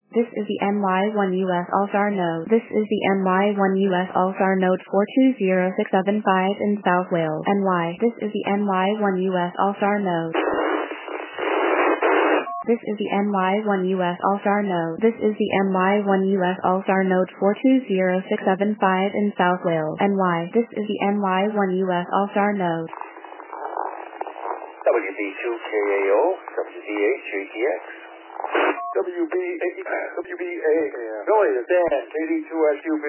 This is the NY1 US All-Star node. This is the NY1 US All-Star node 420675 in South Wales, NY. This is the NY1 US All-Star node. This is the NY1 US All-Star node. This is the NY1 US All-Star node 420675 in South Wales, NY. This is the NY1 US All-Star node. WB2KAO, WDHJTX. WBA. Billy, it's Dan, KD2SQB.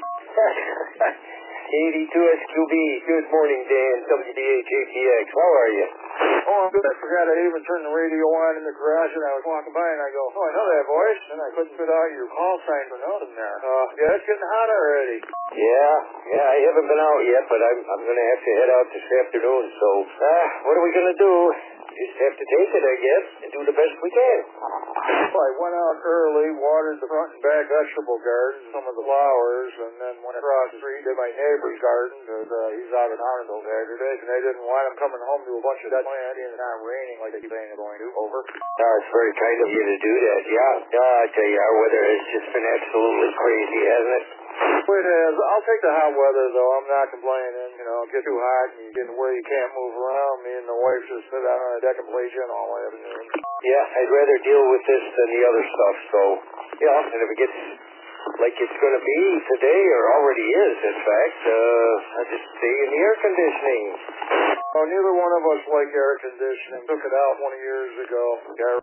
KD2SQB, good morning, Dan, WDHJTX. How are you? Oh, I'm good. I forgot I even turned the radio on in the garage, and I was walking by, and I go, oh, I know that voice, and I couldn't fit out your call sign for nothing there. Yeah, it's getting hot already. Yeah, I haven't been out yet, but I'm going to have to head out this afternoon, so, what are we going to do? Just have to take it, I guess, and do the best we can. Well, I went out early, watered the front and back vegetable garden, some of the flowers, and then went across the street to my neighbor's garden, because he's out in Arnold Saturday, and I didn't want him coming home to a bunch of dead plant and not raining like they keep saying it's going to. Over. It's very kind of you to do that, yeah. I tell you, our weather has just been absolutely crazy, hasn't it? It is. I'll take the hot weather, though. I'm not complaining. You know, it gets too hot and you get to where you can't move around. Me and the wife just sit out on a deck and play gin all afternoon. Yeah, I'd rather deal with this than the other stuff, so, yeah, and if it gets like it's going to be today, or already is, in fact, I'll just stay in the air conditioning. Well, neither one of us like air conditioning. Took it out 20 years ago.